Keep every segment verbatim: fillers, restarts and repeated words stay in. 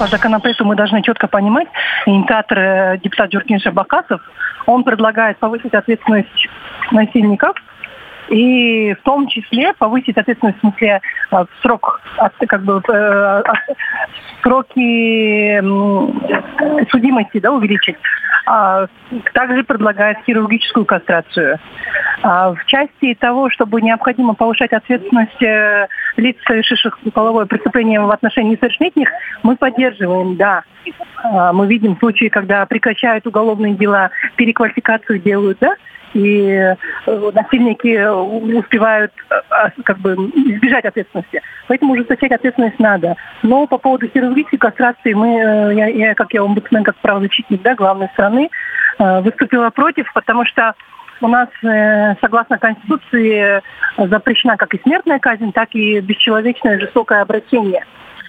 по законопроекту мы должны четко понимать, инициатор э, депутат Джуркин Шабакасов, он предлагает повысить ответственность насильников, и в том числе повысить ответственность в смысле э, срок, от, как бы, э, от, сроки э, судимости, да, увеличить. А, также предлагает хирургическую кастрацию. А, в части того, чтобы необходимо повышать ответственность э, лиц, совершивших половое преступление в отношении несовершеннолетних, мы поддерживаем, да. А, мы видим случаи, когда прекращают уголовные дела, переквалификацию делают, да, и насильники успевают как бы избежать ответственности. Поэтому ужесточать ответственность надо. Но по поводу хирургической кастрации мы, я, я как я омбудсмен, как правозащитник, да, главной страны, выступила против, потому что у нас, согласно Конституции, запрещена как и смертная казнь, так и бесчеловечное жестокое обращение.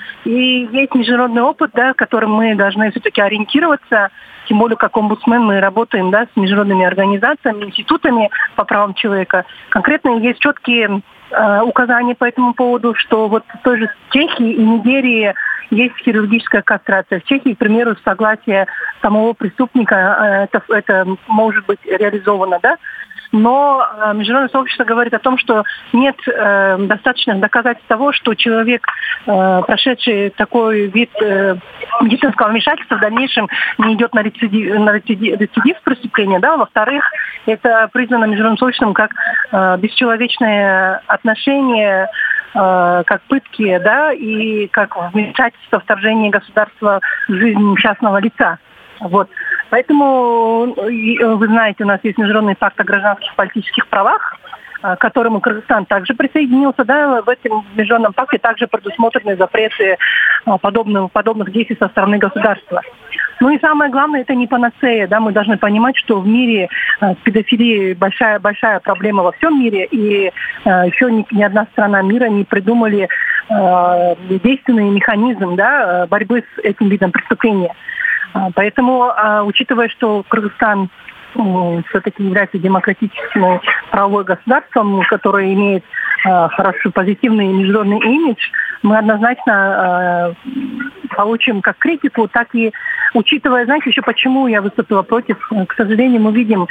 И есть международный опыт, да, которым мы должны все-таки ориентироваться. Тем более, как омбудсмен, мы работаем, да, с международными организациями, институтами по правам человека. Конкретно есть четкие э, указания по этому поводу, что вот в той же Чехии и Нигерии есть хирургическая кастрация. В Чехии, к примеру, согласие самого преступника, э, это, это может быть реализовано, да. Но э, международное сообщество говорит о том, что нет э, достаточных доказательств того, что человек, э, прошедший такой вид э, медицинского вмешательства, в дальнейшем не идет на рецидив, на рецидив, рецидив преступления. Да? Во-вторых, это признано международным сообществом как э, бесчеловечное отношение, э, как пытки, да, и как вмешательство, вторжение государства в жизнь частного лица. Вот. Поэтому, вы знаете, у нас есть Международный пакт о гражданских и политических правах, к которому Кыргызстан также присоединился. Да, в этом международном пакте также предусмотрены запреты подобных, подобных действий со стороны государства. Ну и самое главное, это не панацея. Да, мы должны понимать, что в мире с педофилией большая, большая проблема во всем мире, и еще ни, ни одна страна мира не придумали действенный механизм, да, борьбы с этим видом преступления. Поэтому, учитывая, что Кыргызстан все-таки является демократическим правовым государством, которое имеет хороший позитивный международный имидж, мы однозначно получим как критику, так и учитывая, знаете, еще почему я выступила против. К сожалению, мы видим,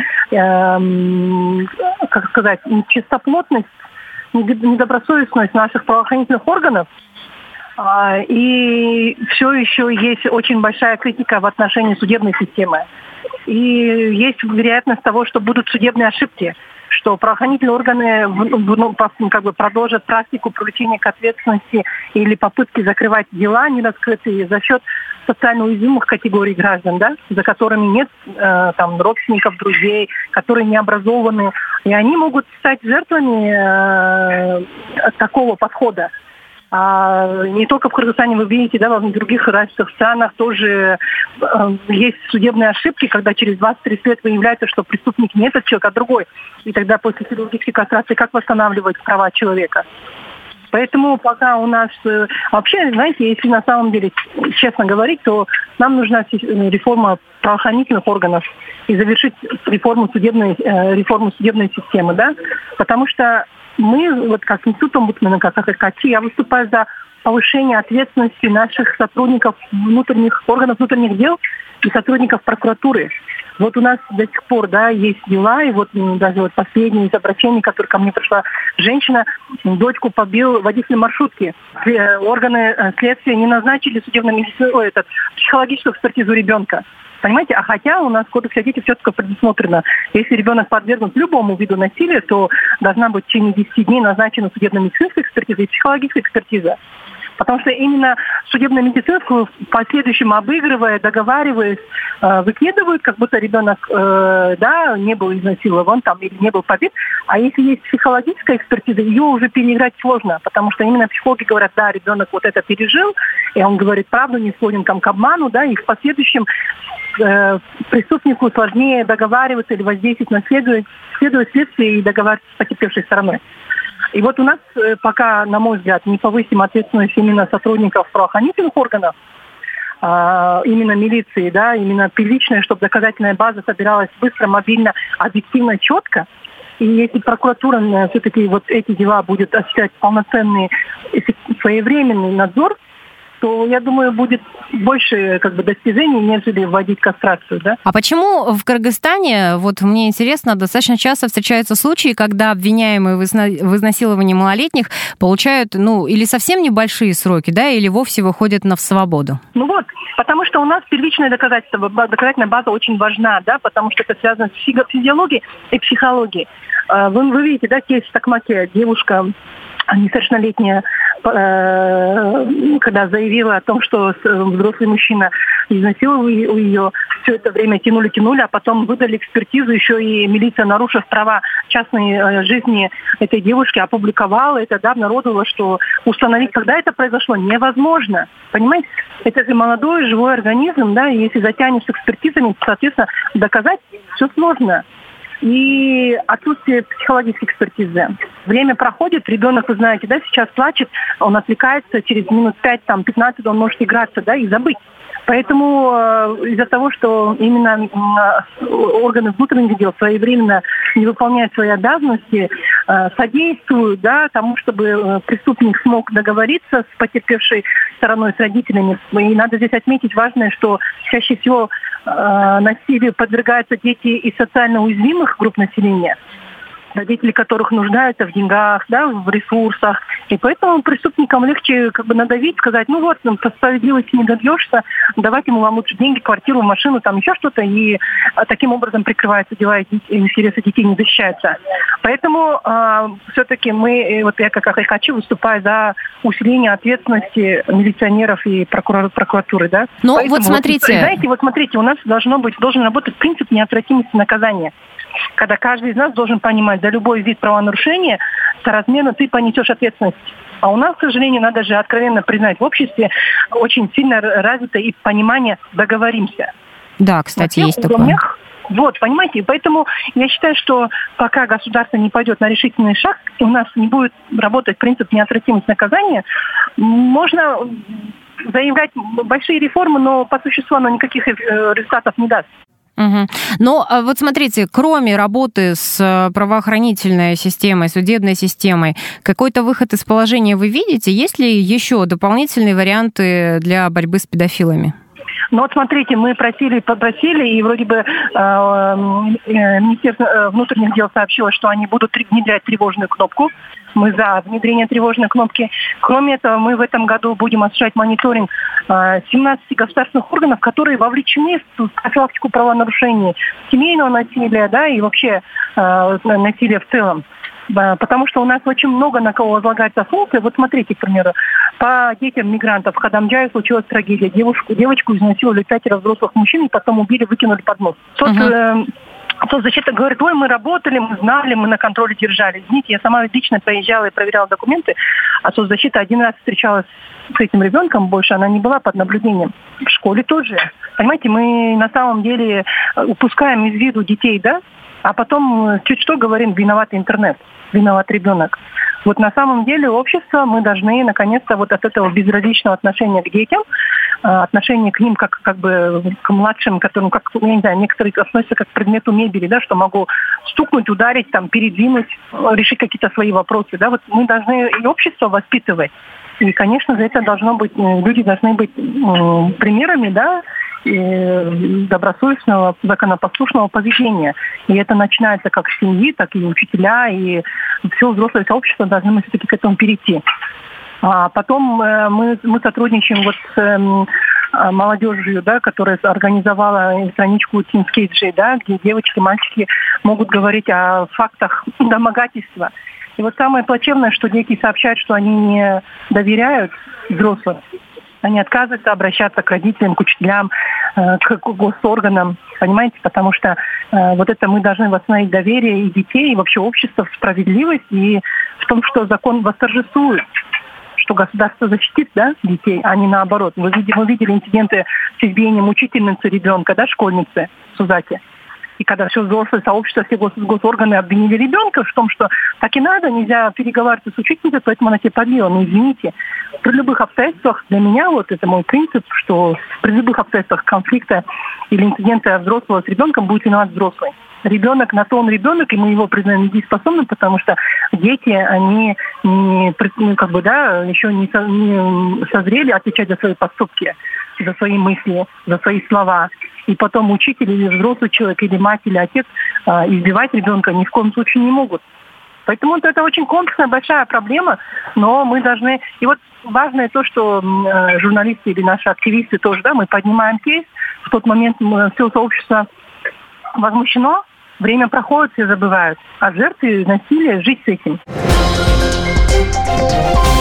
как сказать, нечистоплотность, недобросовестность наших правоохранительных органов. И все еще есть очень большая критика в отношении судебной системы. И есть вероятность того, что будут судебные ошибки, что правоохранительные органы ну, как бы продолжат практику привлечения к ответственности или попытки закрывать дела нераскрытые за счет социально уязвимых категорий граждан, да, за которыми нет э, там, родственников, друзей, которые не образованы. И они могут стать жертвами э, такого подхода. А не только в Кыргызстане, вы видите, да, в других развитых странах тоже э, есть судебные ошибки, когда через двадцать-тридцать лет выявляется, что преступник не этот человек, а другой. И тогда после хирургической кастрации как восстанавливать права человека? Поэтому пока у нас... Э, вообще, знаете, если на самом деле честно говорить, то нам нужна реформа правоохранительных органов и завершить реформу судебной, э, реформу судебной системы, да, потому что мы, вот как институт омбудсмена, как АКК, я выступаю за повышение ответственности наших сотрудников внутренних органов внутренних дел и сотрудников прокуратуры. Вот у нас до сих пор, да, есть дела, и вот даже вот последнее из обращений, которое ко мне пришла женщина, дочку побил водитель маршрутки. Органы следствия не назначили судебно-медицинскую, этот, психологическую экспертизу ребенка. Понимаете, а хотя у нас в кодексе о детях четко предусмотрено, если ребенок подвергнут любому виду насилия, то должна быть в течение десяти дней назначена судебно-медицинская экспертиза и психологическая экспертиза. Потому что именно судебно-медицинскую в последующем обыгрывая, договариваясь, э, выкидывают, как будто ребенок э, да, не был изнасилован там, или не был побит. А если есть психологическая экспертиза, ее уже переиграть сложно, потому что именно психологи говорят, да, ребенок вот это пережил, и он говорит правду, не склонен там, к обману, да, и в последующем э, преступнику сложнее договариваться или воздействовать на следует, следует следствие и договариваться с потерпевшей стороной. И вот у нас пока, на мой взгляд, не повысим ответственность именно сотрудников правоохранительных органов, а, именно милиции, да, именно первичная, чтобы доказательная база собиралась быстро, мобильно, объективно, четко. И если прокуратура все-таки вот эти дела будет осуществлять полноценный, своевременный надзор то, я думаю, будет больше как бы достижений, нежели вводить кастрацию, да. А почему в Кыргызстане, вот мне интересно, достаточно часто встречаются случаи, когда обвиняемые в изнасиловании малолетних получают, ну, или совсем небольшие сроки, да, или вовсе выходят на свободу? Ну вот, потому что у нас первичное доказательство, доказательная база очень важна, да, потому что это связано с физиологией и психологией. Вы, вы видите, да, кейс в Токмаке, девушка несовершеннолетняя, когда заявила о том, что взрослый мужчина изнасиловал ее, все это время тянули-тянули, а потом выдали экспертизу, еще и милиция, нарушив права частной жизни этой девушки, опубликовала это, да, обнародовала, что установить, когда это произошло, невозможно. Понимаете? Это же молодой, живой организм, да, и если затянешь с экспертизами, соответственно, доказать все сложно. И отсутствие психологической экспертизы. Время проходит, ребенок, вы знаете, да, сейчас плачет, он отвлекается, через минут пять, там, пятнадцать он может играться, да, и забыть. Поэтому э, из-за того, что именно э, органы внутренних дел своевременно не выполняют свои обязанности, э, содействуют, да, тому, чтобы э, преступник смог договориться с потерпевшей стороной, с родителями. И надо здесь отметить важное, что чаще всего э, насилию подвергаются дети из социально уязвимых групп населения, родители которых нуждаются в деньгах, да, в ресурсах. И поэтому преступникам легче как бы надавить, сказать, ну вот, по справедливости не добьешься, давайте мы вам лучше деньги, квартиру, машину, там еще что-то, и таким образом прикрываются дела, и интересы детей не защищаются. Поэтому э, все-таки мы, вот я как хочу, выступаю за усиление ответственности милиционеров и прокурор, прокуратуры, да. Ну вот смотрите. Вот, знаете, вот смотрите, у нас должно быть, должен работать принцип неотвратимости наказания. Когда каждый из нас должен понимать, за любой вид правонарушения соразмерно ты понесешь ответственность. А у нас, к сожалению, надо же откровенно признать, в обществе очень сильно развито и понимание «договоримся». Да, кстати, есть уровнях, такое. Вот, понимаете, и поэтому я считаю, что пока государство не пойдет на решительный шаг, у нас не будет работать принцип неотвратимости наказания, можно заявлять большие реформы, но по существу оно никаких результатов не даст. Угу. Но вот смотрите, кроме работы с правоохранительной системой, судебной системой, какой-то выход из положения вы видите? Есть ли еще дополнительные варианты для борьбы с педофилами? Ну вот смотрите, мы просили, попросили, и вроде бы э, Министерство внутренних дел сообщило, что они будут внедрять тревожную кнопку. Мы за внедрение тревожной кнопки. Кроме этого, мы в этом году будем осуществлять мониторинг э, семнадцати государственных органов, которые вовлечены в профилактику правонарушений, семейного насилия, да, и вообще э, насилия в целом. Потому что у нас очень много на кого возлагается функция. Вот смотрите, к примеру, по детям мигрантов в Хадамджае случилась трагедия. Девушку, девочку изнасиловали пятеро взрослых мужчин и потом убили, выкинули под мост. Тот, uh-huh. э, соцзащита говорит, ой, мы работали, мы знали, мы на контроле держали. Извините, я сама лично поезжала и проверяла документы, а соцзащита один раз встречалась с этим ребенком, больше она не была под наблюдением. В школе тоже. Понимаете, мы на самом деле упускаем из виду детей, да? А потом чуть что говорим, виноват интернет, виноват ребенок. Вот на самом деле общество, мы должны наконец-то вот от этого безразличного отношения к детям, отношения к ним как, как бы к младшим, которым, как, я не знаю, некоторые относятся как к предмету мебели, да, что могу стукнуть, ударить, там, передвинуть, решить какие-то свои вопросы. Да, вот мы должны и общество воспитывать. И, конечно, за это должно быть, люди должны быть м, примерами, да, и добросовестного, законопослушного поведения. И это начинается как с семьи, так и учителя, и все взрослое сообщество должны мы все-таки к этому перейти. А потом э, мы, мы сотрудничаем вот с э, молодежью, да, которая организовала страничку Teen Skate, да, где девочки, мальчики могут говорить о фактах домогательства. И вот самое плачевное, что дети сообщают, что они не доверяют взрослым. Они отказываются обращаться к родителям, к учителям, к госорганам, понимаете? Потому что э, вот это мы должны восстановить доверие и детей, и вообще общества в справедливость, и в том, что закон восторжествует, что государство защитит, да, детей, а не наоборот. Вы видели, мы видели инциденты с избиением учительницы ребенка, да, школьницы в Сузаке. И когда все взрослое сообщество, все гос- госорганы обвинили ребенка в том, что так и надо, нельзя переговариваться с учительницей, поэтому она тебя побила. Ну, извините. При любых обстоятельствах для меня, вот это мой принцип, что при любых обстоятельствах конфликта или инцидента взрослого с ребенком будет виноват взрослый. ребенок на то он ребенок, и мы его признаем недееспособным, потому что дети, они не, ну, как бы, да, еще не, со, не созрели отвечать за свои поступки, за свои мысли, за свои слова. И потом учитель или взрослый человек, или мать, или отец а, избивать ребенка ни в коем случае не могут. Поэтому это очень комплексная, большая проблема, но мы должны... И вот важно то, что э, журналисты или наши активисты тоже, да, мы поднимаем кейс, в тот момент мы, все сообщество возмущено, время проходит, все забывают. А жертвы насилия жить с этим.